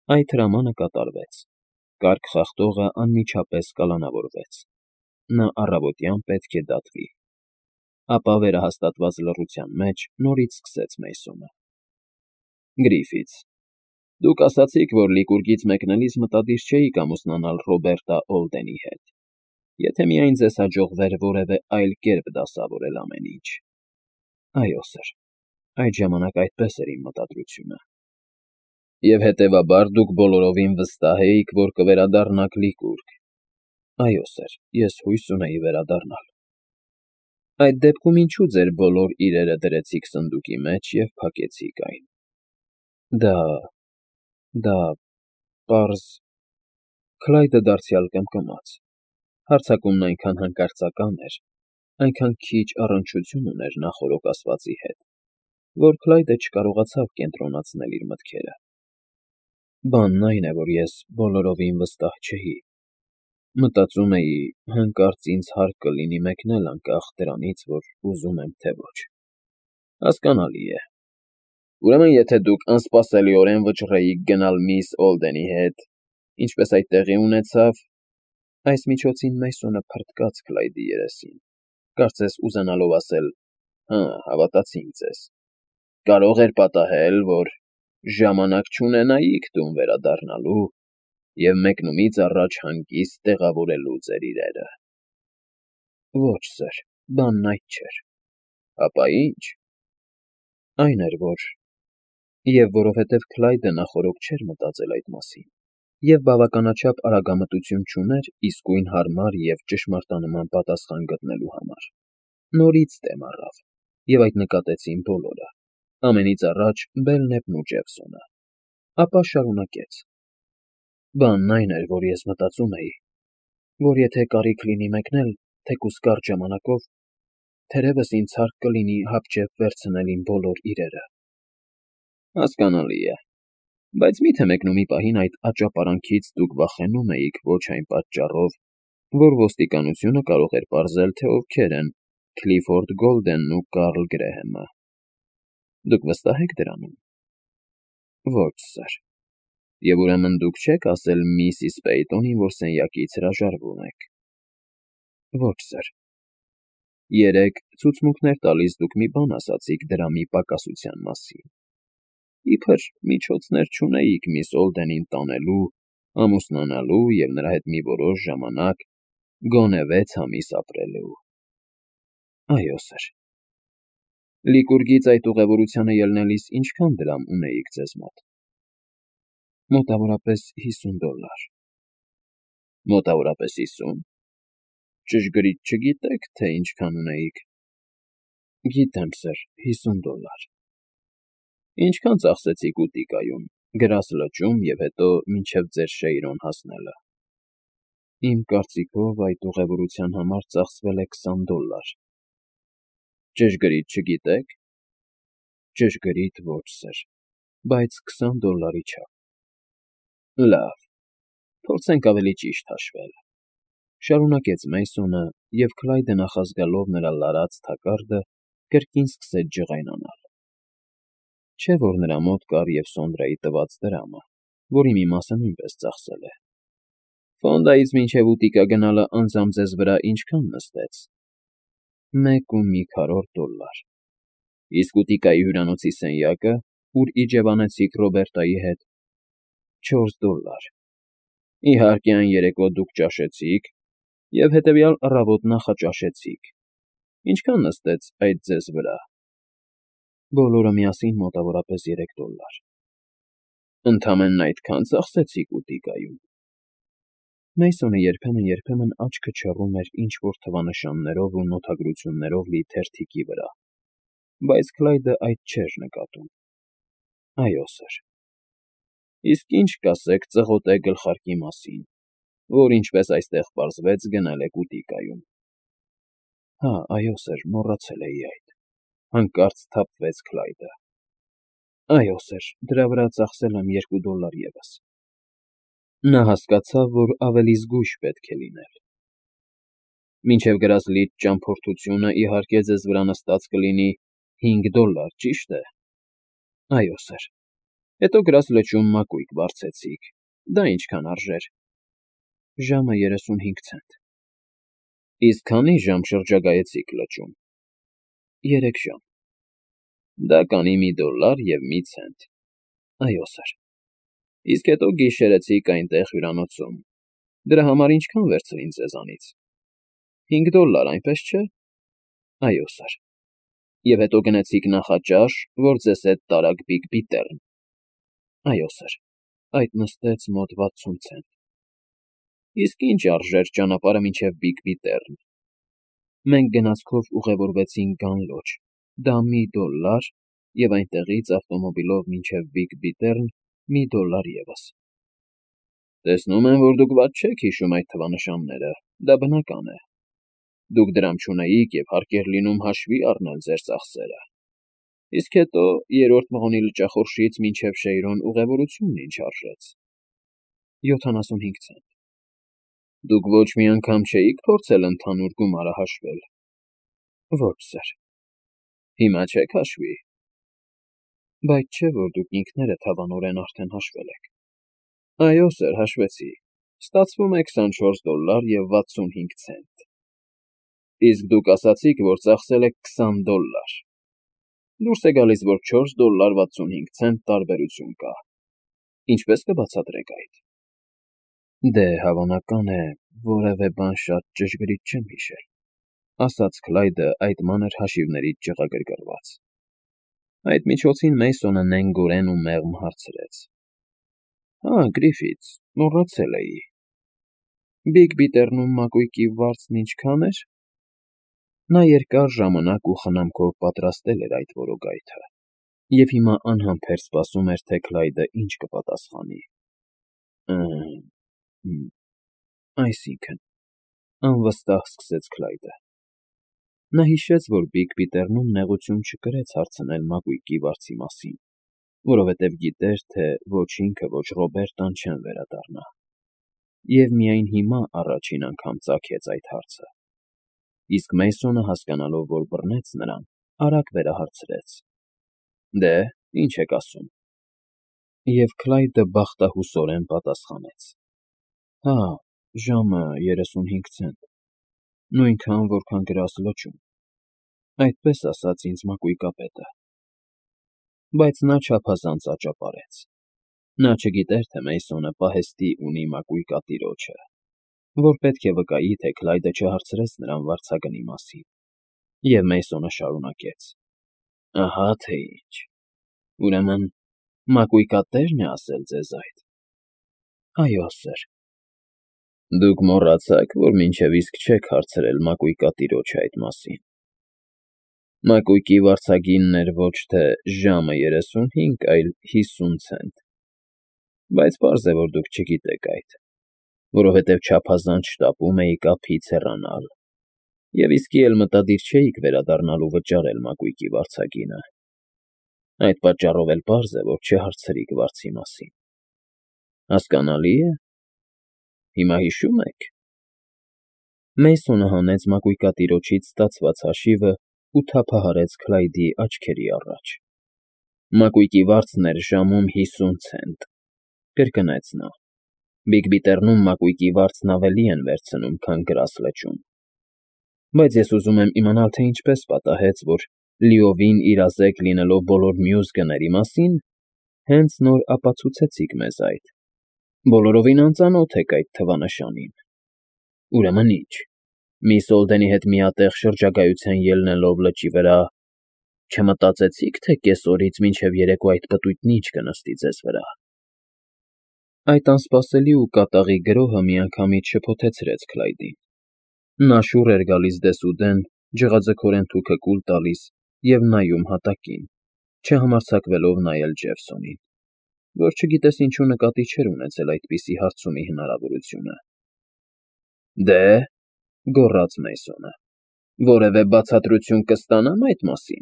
Այդ հրամանը կատարվեց։ Կարգ խախտողը անմիջապես կալանավորվեց։ Նա առավոտյան պետք է դատվի։ Ապա վերահաստատված լռության մեջ նորից սկսեց Մեյսոնը. Գրիֆիթս, դուք ասացիք, որ Լիկուրգից մեկնելիս մտադիր չէիք ամուսնանալ Ռոբերտա Օլդենի հետ, եթե միայն ձեզ հաջողվեր որևէ այլ կերպ դասավորել ամեն ինչ։ Այո, սըր, այդ ժամանակ այդպես էր իմ մտադրությունը։ Եվ հետևաբար դուք բոլորովին վստահ էիք, որ կվերադառնաք Լիկուրգ։ Այո, սըր, ես հույս ունեի վերադառնալ։ Այդ դեպքում ինչու ձեր բոլոր իրերը դրեցիք սնդուկի մեջ և փակեցիք այն։ Դա պարզ… Քլայդը դարձյալ կմկմաց։ Հարձակումն այնքան հանկարծական էր, այնքան քիչ առնչություն ուներ նախօրոք ասվածի հետ, որ Քլայդը չկարողացավ կենտրոնացնել իր մտքերը։ Բանն այն է, որ ես բոլորովին վստահ չէի։ Մտածում էի, հանկարծ ինձ հարկ կլինի մեկնել անկախ դրանից, որ ուզում եմ, թե ոչ։ Հասկանալի է։ Ուրեմն, եթե դուք անսպասելիորեն վճռեիք գնալ միս Օլդենի հետ, ինչպես այդ տեղի ունեցավ… Այս միջոցին Մեյսոնը փռթկաց Քլայդի երեսին, կարծես ուզենալով ասել. «Հա, հավատացինք ձեզ»։ Կարող էր պատահել, որ ժամանակ չունենայիք տուն վերադառնալու և մեկնումից առաջ հանգիստ տեղավորելու ձեր իրերը։ Ոչ, սըր, բանն այդ չէր։ Ապա ի՞նչ։ Այն էր, որ… Եվ որովհետև Քլայդը նախօրոք չէր մտածել այդ մասին, և բավականաչափ արագամտություն չուներ իսկույն հարմար և ճշմարտանման պատասխան գտնելու համար, նորից դեմ առավ, և այդ նկատեցին բոլորը, ամենից առաջ Բելնեպն ու Ջեքսոնը։ Ապա շարունակեց. Բանն այն էր, որ ես մտածում էի, որ եթե կարիք լինի մեկնել, թեկուզ կարճ ժամանակով, թերևս ինձ հարկ կլինի հապճեպ վերցնել իմ բոլոր իրերը։ Հասկանալի է, բայց մի՞թե մեկնումի պահին այդ աճապարանքից դուք վախենում էիք ոչ այն պատճառով, որ ոստիկանությունը կարող էր պարզել, թե ովքեր են Քլիֆորդ Գոլդենն ու Կարլ Գրեհեմը։ Դուք վստահ եք դրանում։ Ոչ, սըր։ Եվ ուրեմն դուք չեք ասել միսիս Պեյտոնին, որ սենյակից հրաժարվում եք։ Ոչ, սըր։ Երեկ ցուցմունքներ տալիս դուք մի բան ասացիք դրամի պակասության մասին։ Իբր միջոցներ չունեիք միս Օլդենին տանելու, ամուսնանալու և նրա հետ մի որոշ ժամանակ, գոնե 6 ամիս ապրելու։ Այո, սըր։ Լիկուրգից այդ ուղևորությանը ելնելիս ինչքան դրամ ունեիք ձեզ մոտ։ Մոտավորապես $50։ Մոտավորապես 50։ Ճշգրիտ չգիտեք, թե ինչքան ունեիք։ Գիտեմ, սըր, $50։ Ինչքան ծախսեցիք Ուտիկայում, Գրասլճում և հետո մինչև ձեր Շեյրոն հասնելը։ Իմ կարծիքով այդ ուղևորության համար ծախսվել է $20։ Ճշգրիտ չգիտեք։ Ճշգրիտ ոչ, սըր, բայց $20 չափ։ Լավ, փորձենք ավելի ճիշտ հաշվել, շարունակեց Մեյսոնը, և Քլայդը նախազգալով նրա լարած թակարդը, կրկին սկսեց ջղայնանալ։ Չէ՞ որ նրա մոտ կար և Սոնդրայի տված դրամը, որի մի մասը նույնպես ծախսել է։ Ֆոնդայից մինչև Ուտիկա գնալը անձամբ ձեզ վրա ինչքան նստեց։ $1.25։ Իսկ Ուտիկայի հյուրանոցի սենյակը, ուր իջևանեցիք Ռոբերտայի հետ։ $4։ Իհարկե, այն երեկո դուք ճաշեցիք և հետևյալ առավոտ նախաճաշեցիք։ Ինչքան նստեց այդ ձեզ վրա։ Բոլորը միասին մոտավորապես $3։ Ընդամենն այդքա՞ն ծախսեցիք Ուտիկայում։ Մեյսոնը երբեմն աչքը չեռում էր ինչ֊որ թվանշաններով ու նոթագրություններով լի թերթիկի վրա, բայց Քլայդը այդ չէր նկատում։ Այո, սըր։ Իսկ ինչ կասեք ծղոտե գլխարկի մասին, որ, ինչպես այստեղ պարզվեց, գնել եք Ուտիկայում։ Հա, այո, սըր, մոռացել էի այդ, հանկարծ սթափվեց Քլայդը։ Այո, սըր, դրա վրա ծախսել եմ $2 ևս։ Նա հասկացավ, որ ավելի զգույշ պետք է լինել։ Մինչև Գրասլիճ ճամփորդությունը, իհարկե, ձեզ վրա նստած կլինի $5, ճի՞շտ է։ Այո, սըր։ Հետո գրաս լճում մակույկ բարձեցիք, դա ինչքան արժեր։ Ժամը 35 ցենտ։ Իսկ քանի ժամ շրջագայեցիք լճում։ 3 ժամ։ Դա կանի $1 և մի ցենտ։ Այո, սըր։ Իսկ հետո գիշերեցիք այնտեղ հյուրանոցում։ Դրա համար ինչքան վերցրին ձեզանից։ $5, այնպես չէ։ Այո, սըր։ Եվ հետո գնեցիք նախաճաշ, որ ձեզ հետ տարավ Բիգ Բիթեռն։ Այո, սըր։ Այդ նստեց մոտ 60 ցենտ։ Իսկ ինչ արժեր ճանապարհը մինչև Բիգ Բիթեռն։ Մենք գնացքով ուղևորվեցինք Գան Լոջ, դա $1 և այնտեղից ավտոմոբիլով մինչև Բիգ Բիթեռն $1 ևս։ Տեսնում եմ, որ դուք վատ չեք հիշում այդ թվանշանները, դա բնական է։ Դուք դրամ չունեիք և հարկ էր լինում հաշվի առնել ձեր ծախսերը։ Իսկ հետո երրորդ մղոնի լճախորշից մինչև Շեյրոն ուղևորությունն ինչ արժեց։ 75 ցենտ։ Դուք ոչ մի անգամ չէիք փորձել ընդհանուր գումարը հաշվել։ Ոչ, սըր։ Հիմա չեք հաշվի։ Բայց չէ, որ դուք ինքներդ հավանորեն արդեն հաշվել եք։ Այո, սըր, հաշվեցի։ Ստացվում է $24 և 65 ցենտ։ Իսկ դուք ասացիք, որ ծախսել եք $20։ Դուրս է գալիս, որ $4.65 ցենտ տարբերություն կա։ Ինչպես կբացատրեք այդ։ Դե, հավանական է, որևէ բան շատ ճշգրիտ չեմ հիշել, ասաց Քլայդը այդ մանր հաշիվներից ճղագրգռված։ Այդ միջոցին Մեյսոնը նենգորեն ու մեղմ հարցրեց. Հա, Գրիֆիթս, մոռացել էի։ Բիգ Բիթեռնում մակույկի վարձն ինչքան էր։ Նա երկար ժամանակ ու խնամքով պատրաստել էր այդ որոգայթը, և հիմա անհամբեր սպասում էր, թե Քլայդը ինչ կպատասխանի։ Այսինքն, անվստահ սկսեց Քլայդը։ Նա հիշեց, որ Բիգ Բիթեռնում նեղություն չկրեց հարցնել մակույկի վարձի մասին, որովհետև գիտեր, թե ոչ ինքը, ոչ Ռոբերտան չեն վերադառնա։ Եվ միայն հիմա առաջին անգամ ծագեց այդ հարցը։ Իսկ Մեյսոնը, հասկանալով, որ բռնեց նրան, արագ վերահարցրեց. Դե, ինչ եք ասում։ Եվ Քլայդը բախտահուսորեն պատասխանեց. Հա, ժամը 35 ցենտ, նույնքան, որքան գրաս լճում, այդպես ասաց ինձ մակույկապետը։ Բայց նա չափազանց աճապարեց։ Նա չգիտեր, թե Մեյսոնը պահեստի ունի մակույկատիրոջը, որ պետք է վկայի, թե Քլայդը չհարցրեց նրան վարձագնի մասին։ Եվ Մեյսոնը շարունակեց. Ահա թե ինչ։ Ուրեմն, մակույկատե՞ρն է ասել ձեզ այդ։ Այո, սըր։ Դուք մոռացաք, որ մինչև իսկ չեք հարցրել մակույկատիրոջը այդ մասին։ Մակույկի վարձագինն էր ոչ թե ժամը 35, այլ 50 ցենտ։ Բայց պարզ է, որ դուք չգիտեք այդ, որովհետև չափազանց շտապում էիք ափից հեռանալ, և իսկի էլ մտադիր չէիք վերադառնալ ու վճարել մակույկի վարձագինը։ Այդ պատճառով էլ պարզ է, որ չհարցրիք վարձի մասին։ Հասկանալի է։ Հիմա հիշո՞ւմ եք։ Մեյսոնը հանեց մակույկատիրոջից ստացված հաշիվը ու թափահարեց Քլայդի աչքերի առաջ։ Մակույկի վարձն էր ժամում 50 ցենտ, կրկնեց նա։ Բիգ Բիթեռնում մակույկի վարձն ավելի են վերցնում, քան գրաս լճում։ Բայց ես ուզում եմ իմանալ, թե ինչպես պատահեց, որ լիովին իրազեկ լինելով բոլոր մյուս գների մասին, հենց նոր ապացուցեցիք մեզ այդ։ Բոլորովին անծանոթ եք այդ թվանշանին։ Ուրեմն ինչ, միս Օլդենի հետ միատեղ շրջագայության ելնելով լճի վրա, չմտածեցիք, թե կեսօրից մինչև երեկո այդ պտույտն ինչ կնստի ձեզ վրա։ Այդ անսպասելի ու կատաղի գրոհը միանգամից շփոթեցրեց Քլայդին։ Նա շուռ էր գալիս դեսուդեն, ջղաձգորեն թուքը կուլ տալիս և նայում հատակին, չհամարձակվելով նայել Ջեֆսոնին, որ չգիտես ինչու նկատի չէր ունեցել այդպիսի հարցումի հնարավորությունը։ Դե, գոռաց Մեյսոնը, որևէ բացատրություն կստանամ այդ մասին։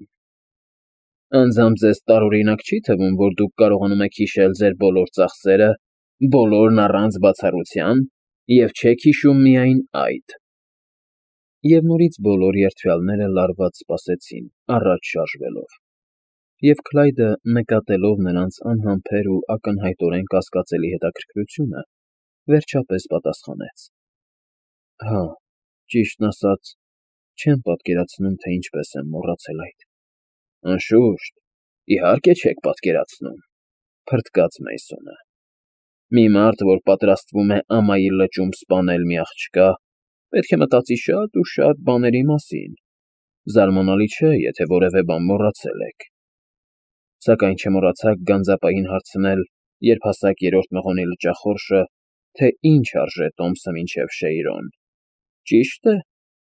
Անձամբ ձեզ տարօրինակ չի թվում, որ դուք կարողանում եք հիշել ձեր բոլոր ծախսերը, բոլորն առանց բացառության, և չեք հիշում միայն այդ։ Եվ նորից բոլոր երդվյալները լարված սպասեցին, առաջ շարժվելով։ Եվ Քլայդը, նկատելով նրանց անհամբեր ու ակնհայտորեն կասկածելի հետաքրքրությունը, վերջապես պատասխանեց. Հա, ճիշտն ասած, չեմ պատկերացնում, թե ինչպես եմ մոռացել այդ։ Անշուշտ, իհարկե չեք պատկերացնում, փրկած Մեյսոնը։ Մի մարդ, որ պատրաստվում է ամայի լճում սպանել մի աղջկա, պետք է մտածի շատ ու շատ բաների մասին։ Զարմանալի չէ, եթե որևէ բան մոռացել եք։ Սակայն չմոռացաք գանձապային հարցնել, երբ հասաք երրորդ մղոնի լճախորշը, թե ինչ արժե տոմսը մինչև Շեյրոն։ Ճիշտ է։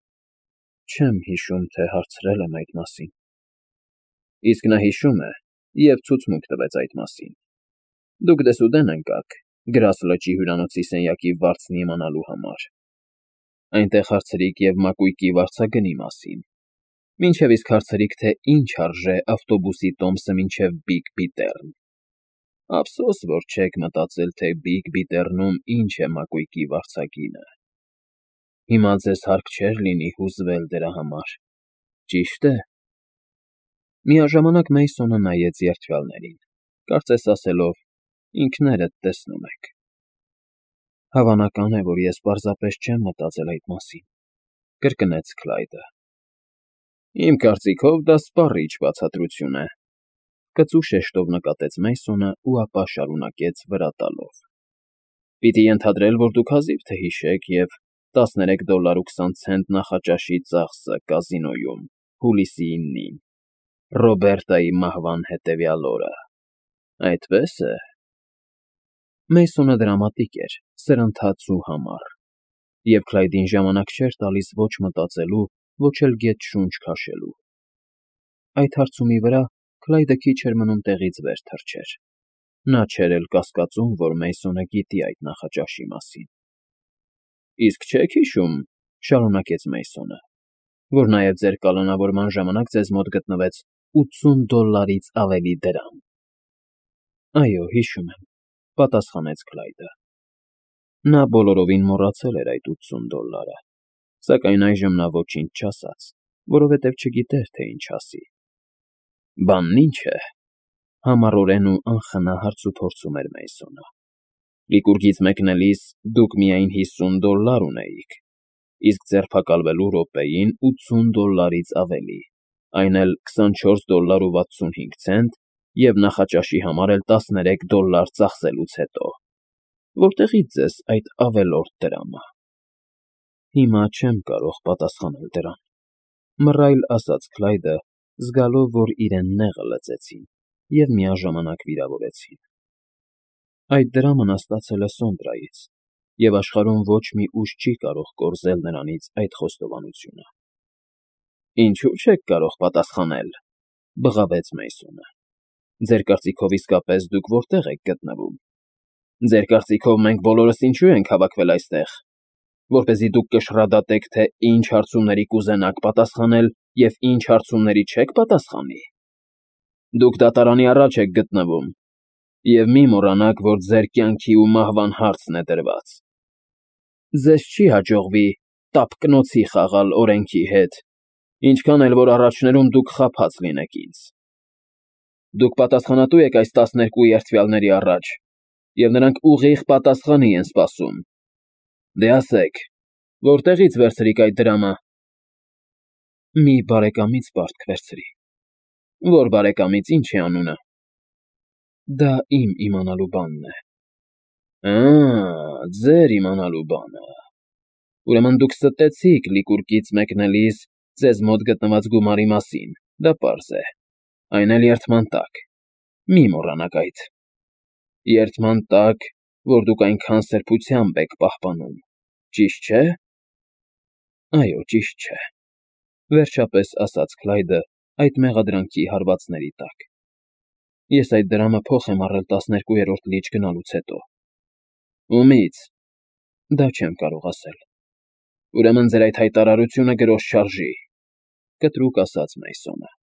Չեմ հիշում, թե հարցրել եմ այդ մասին։ Իսկ նա հիշում է և ցուցմունք տվեց այդ մասին։ Դուք դեսուդեն ընկաք Գրաս լճի հյուրանոցի սենյակի վարձն իմանալու համար։ Այնտեղ հարցրիք և մակույկի վարձագնի մասին։ Մինչև իսկ հարցրիք, թե ինչ արժե ավտոբուսի տոմսը մինչև Բիգ Բիթեռն։ Ափսոս, որ չեք մտածել, թե Բիգ Բիթեռնում ինչ է մակույկի վարձագինը։ Հիմա ձեզ հարկ չէր լինի հուզվել դրա համար, ճիշտ է։ Միաժամանակ Մեյսոնը նայեց երդվյալներին, կարծես ասելով. ինքներդ տեսնում եք։ Հավանական է, որ ես պարզապես չեմ մտածել այդ մասին, կրկնեց Քլայդը։ Իմ կարծիքով դա սպառիչ բացատրություն է, կծու շեշտով նկատեց Մեյսոնը ու ապա շարունակեց վրա տալով. Պիտի ենթադրել, որ դուք հազիվ թե հիշեք և $13.20 նախաճաշի ծախսը կազինոյում, հուլիսի 9-ին, Ռոբերտայի մահվան հետևյալ օրը։ Այդպե՞ս է։ Մեյսոնը դրամատիկ էր, սրընթաց ու համառ, և Քլայդին ժամանակ չէր տալիս ոչ մտածելու, ոչ էլ գետ շունչ քաշելու։ Այդ հարցումի վրա Քլայդը քիչ էր մնում տեղից վեր թռչեր։ Նա չէր էլ կասկածում, որ Մեյսոնը գիտի այդ նախաճաշի մասին։ Իսկ չեք հիշում, շարունակեց Մեյսոնը, որ նաև ձեր կալանավորման ժամանակ ձեզ մոտ գտնվեց $80-ից ավելի դրամ։ Այո, հիշում եմ, պատասխանեց Քլայդը։ Նա բոլորովին մոռացել էր այդ $80, սակայն այժմ նա ոչինչ չասաց, որովհետև չգիտեր, թե ինչ ասի։ Բանն ինչ է, համառորեն ու անխնա հարցուփորձում էր Մեյսոնը։ Լիկուրգից մեկնելիս դուք միայն $50 ունեիք, իսկ ձերբակալվելու րոպեին $80-ից ավելի, այն էլ $24.65 և նախաճաշի համար էլ $13 ծախսելուց հետո։ Որտեղի՞ց ձեզ այդ ավելորդ դրամը։ Հիմա չեմ կարող պատասխանել դրան, մռայլ ասաց Քլայդը, զգալով, որ իրեն նեղը լծեցին և միաժամանակ վիրավորեցին։ Այդ դրամը նա ստացել է Սոնդրայից, և աշխարհում ոչ մի ուժ չի կարող կորզել նրանից այդ խոստովանությունը։ Ինչու՞ չեք կարող պատասխանել, բղավեց Մեյսոնը։ Ձեր կարծիքով իսկապես դուք որտեղ եք գտնվում։ Ձեր կարծիքով մենք բոլորս ինչու ենք հավաքվել այստեղ, որպեսզի դուք կշռադատեք, թե ինչ հարցումների կուզենաք պատասխանել և ինչ հարցումների չեք պատասխանի։ Դուք դատարանի առաջ եք գտնվում, և մի մոռանաք, որ ձեր կյանքի ու մահվան հարցն է դրված։ Ձեզ չի հաջողվի տափկնոցի խաղալ օրենքի հետ, ինչքան էլ որ առաջներում դուք խաբած լինեք ինձ։ Դուք պատասխանատու եք այս 12 երդվյալների առաջ, և նրանք ուղիղ պատասխանի են սպասում։ Դե ասեք, որտեղի՞ց վերցրիք այդ դրամը։ Մի բարեկամից պարտք վերցրի։ Ո՞ր բարեկամից, ինչ է անունը։ Դա իմ իմանալու բանն է։ Ձեր իմանալու բանը։ Ուրեմն դուք ստեցիք Լիկուրգից մեկնելիս ձեզ մոտ գտնված գումարի մասին, դա պարզ է, այն էլ երդման տակ։ Մի մոռանաք այդ։ Երդման տակ, որ դուք այնքան սրբությամբ եք պահպանում, ճիշտ չէ։ Այո, ճիշտ չէ, վերջապես ասաց Քլայդը այդ մեղադրանքի հարվածների տակ։ Ես այդ դրամը փոխ եմ առել 12-րդ լիճ գնալուց հետո։ Ումի՞ց։ Դա չեմ կարող ասել։ Ուրեմն ձեր այդ հայտարարությունը գրոշ չարժի, կտրուկ ասաց Մեյսոնը։